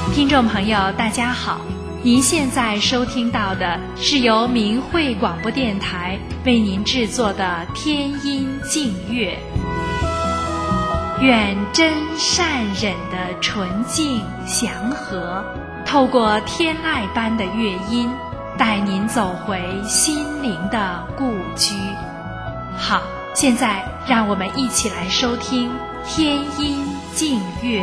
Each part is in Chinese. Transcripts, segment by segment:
听众朋友大家好，您现在收听到的是由明慧广播电台为您制作的天音净乐。愿真善忍的纯净祥和，透过天籁般的乐音，带您走回心灵的故居。好，现在让我们一起来收听天音净乐。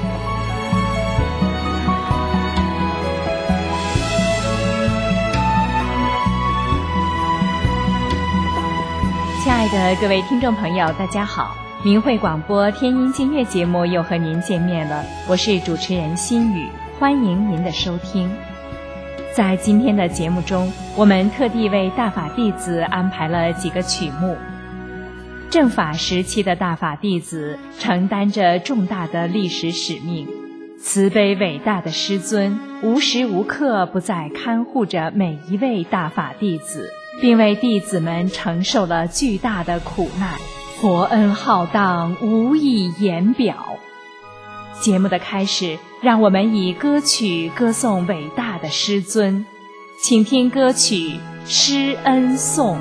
亲爱的各位听众朋友大家好，明慧广播天音净乐节目又和您见面了，我是主持人心雨，欢迎您的收听。在今天的节目中，我们特地为大法弟子安排了几个曲目。正法时期的大法弟子承担着重大的历史使命，慈悲伟大的师尊无时无刻不在看护着每一位大法弟子，并为弟子们承受了巨大的苦难，佛恩浩荡，无以言表。节目的开始，让我们以歌曲歌颂伟大的师尊，请听歌曲《师恩颂》。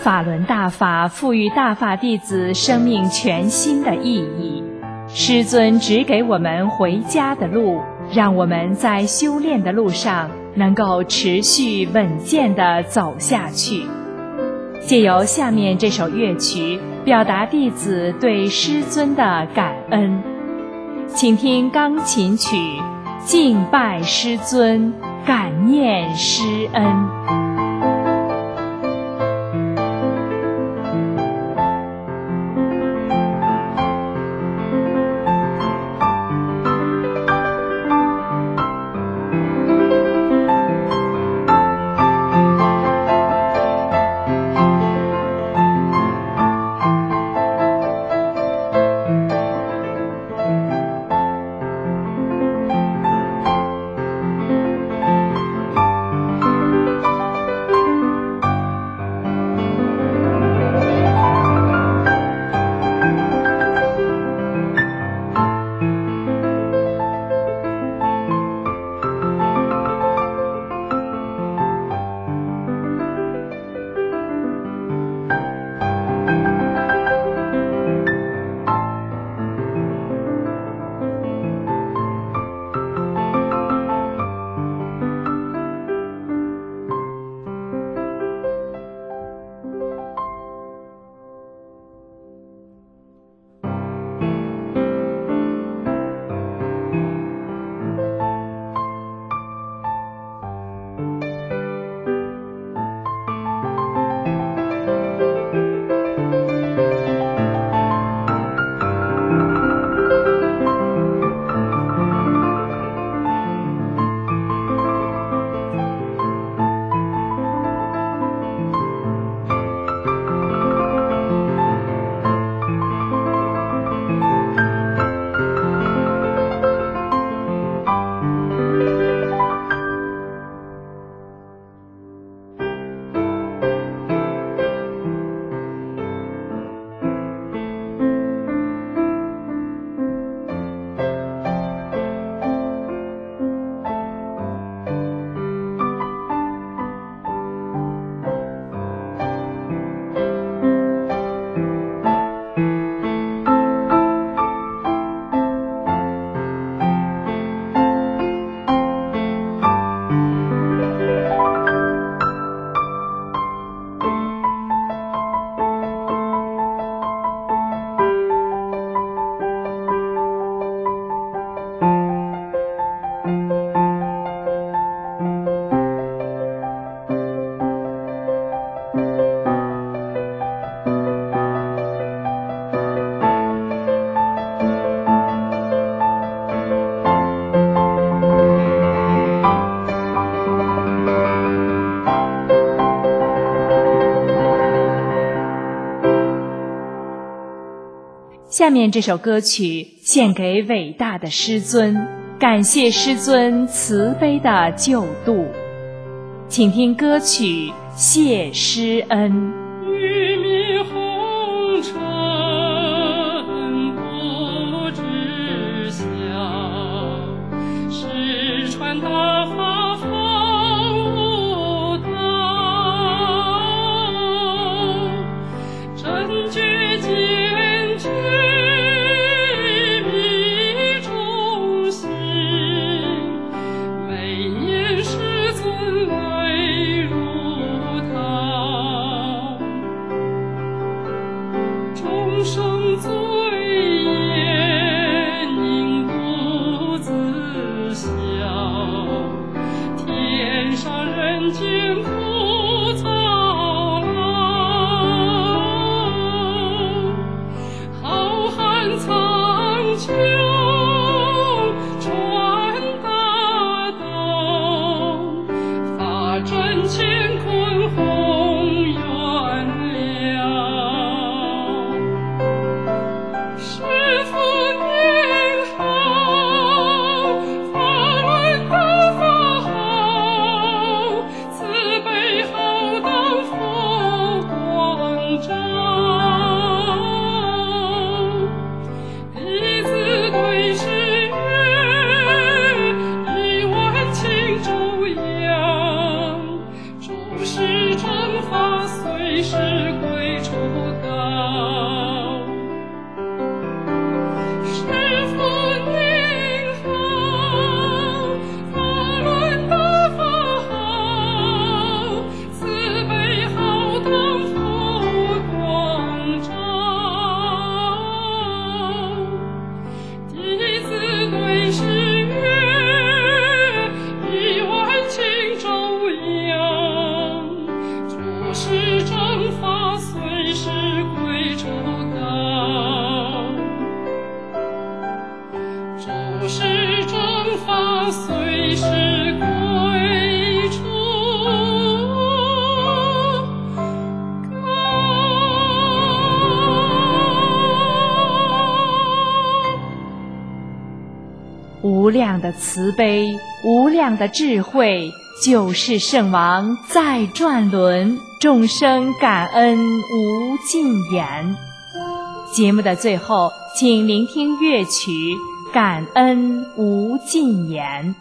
法轮大法赋予大法弟子生命全新的意义。师尊指给我们回家的路，让我们在修炼的路上能够持续稳健地走下去。借由下面这首乐曲，表达弟子对师尊的感恩。请听钢琴曲《敬拜师尊，感念师恩》。下面这首歌曲献给伟大的师尊，感谢师尊慈悲的救度。请听歌曲《谢师恩》。 玉米红尘不知晓，失传大法方悟道，真觉坚决密中心，每年师尊来入堂。 发随时归处到，诸事正法随时归处无量的慈悲，无量的智慧，救世圣王在转轮，众生感恩无尽言。节目的最后，请聆听乐曲《感恩无尽言》。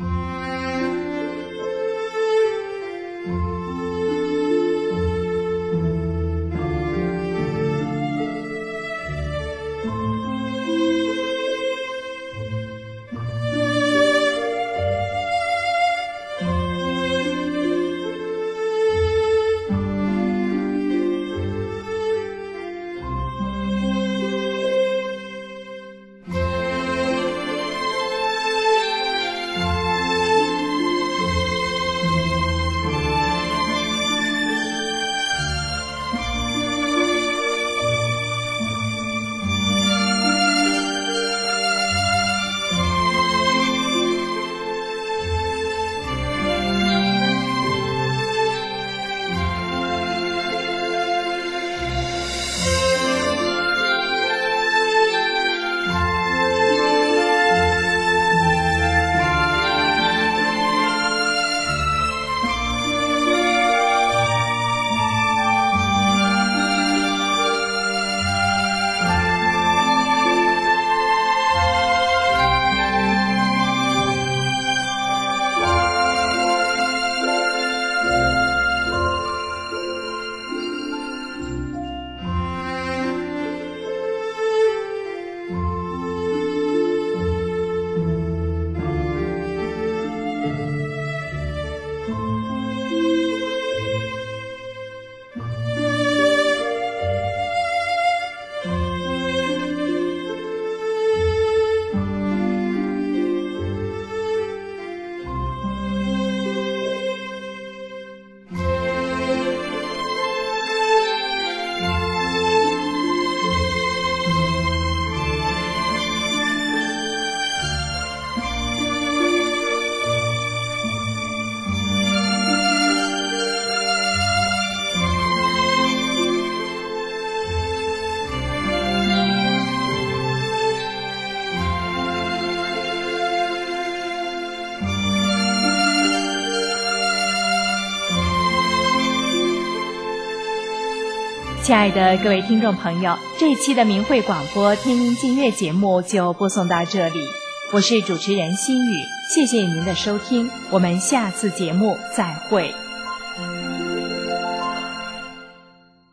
亲爱的各位听众朋友，这一期的明慧广播天音净乐节目就播送到这里，我是主持人心雨，谢谢您的收听，我们下次节目再会。